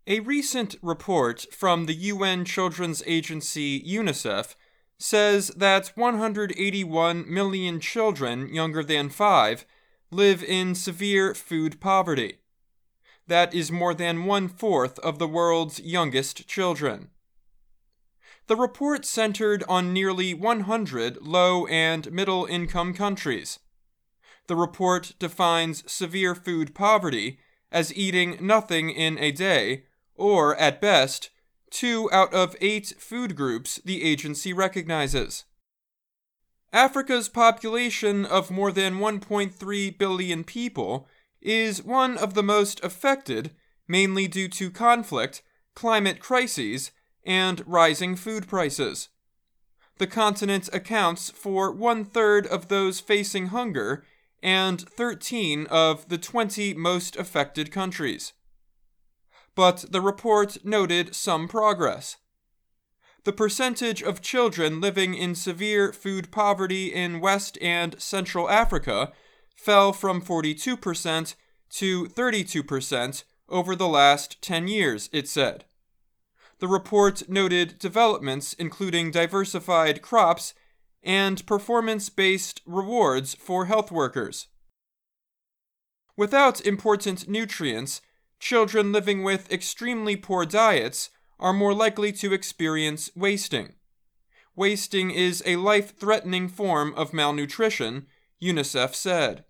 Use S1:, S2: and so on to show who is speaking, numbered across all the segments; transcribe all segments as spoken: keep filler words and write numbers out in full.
S1: A recent report from the U N Children's Agency UNICEF says that one hundred eighty-one million children younger than five live in severe food poverty. That is more than one-fourth of the world's youngest children. The report centered on nearly one hundred low- and middle-income countries. The report defines severe food poverty as eating nothing in a day, or, at best, two out of eight food groups the agency recognizes. Africa's population of more than one point three billion people is one of the most affected, mainly due to conflict, climate crises, and rising food prices. The continent accounts for one-third of those facing hunger and thirteen of the twenty most affected countries. But the report noted some progress. The percentage of children living in severe food poverty in West and Central Africa fell from forty-two percent to thirty-two percent over the last ten years, it said. The report noted developments including diversified crops and performance-based rewards for health workers. Without important nutrients, children living with extremely poor diets are more likely to experience wasting. Wasting is a life-threatening form of malnutrition, UNICEF said.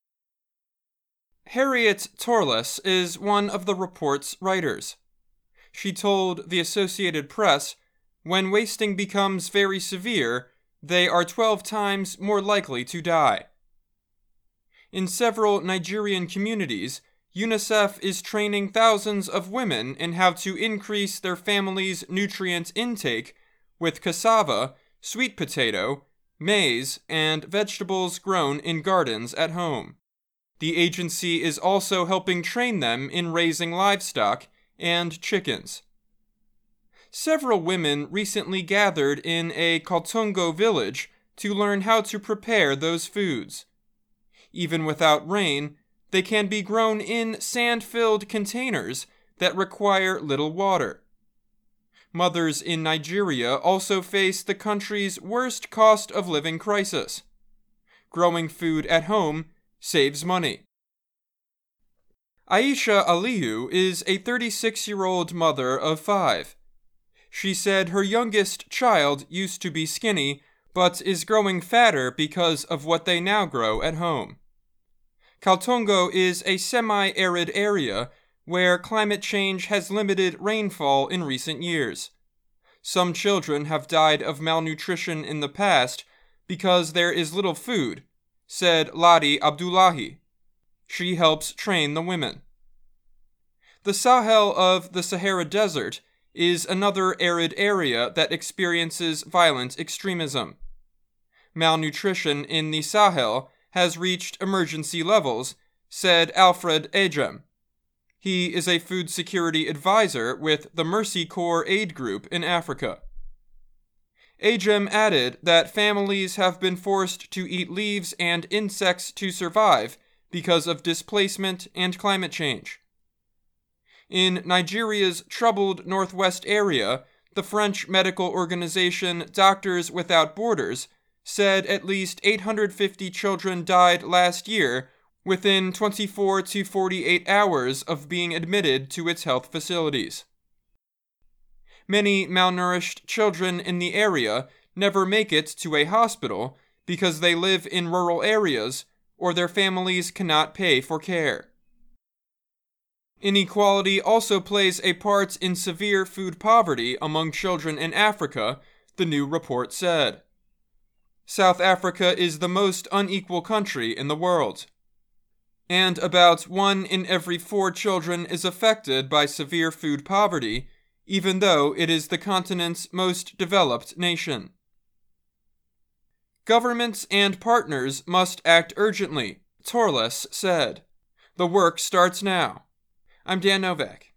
S1: Harriet Torles is one of the report's writers. She told the Associated Press, "When wasting becomes very severe, they are twelve times more likely to die." In several Nigerian communities, UNICEF is training thousands of women in how to increase their family's nutrient intake with cassava, sweet potato, maize, and vegetables grown in gardens at home. The agency is also helping train them in raising livestock and chickens. Several women recently gathered in a Kaltungo village to learn how to prepare those foods. Even without rain, they can be grown in sand-filled containers that require little water. Mothers in Nigeria also face the country's worst cost of living crisis. Growing food at home saves money. Aisha Aliyu is a thirty-six-year-old mother of five. She said her youngest child used to be skinny, but is growing fatter because of what they now grow at home. Kaltungo is a semi-arid area where climate change has limited rainfall in recent years. Some children have died of malnutrition in the past because there is little food, said Ladi Abdullahi. She helps train the women. The Sahel of the Sahara Desert is another arid area that experiences violent extremism. Malnutrition in the Sahel has reached emergency levels, said Alfred Ejem. He is a food security advisor with the Mercy Corps aid group in Africa. Ejem added that families have been forced to eat leaves and insects to survive because of displacement and climate change. In Nigeria's troubled northwest area, the French medical organization Doctors Without Borders said at least eight hundred fifty children died last year within twenty-four to forty-eight hours of being admitted to its health facilities. Many malnourished children in the area never make it to a hospital because they live in rural areas or their families cannot pay for care. Inequality also plays a part in severe food poverty among children in Africa, the new report said. South Africa is the most unequal country in the world, and about one in every four children is affected by severe food poverty, even though it is the continent's most developed nation. Governments and partners must act urgently, Torles said. The work starts now. I'm Dan Novak.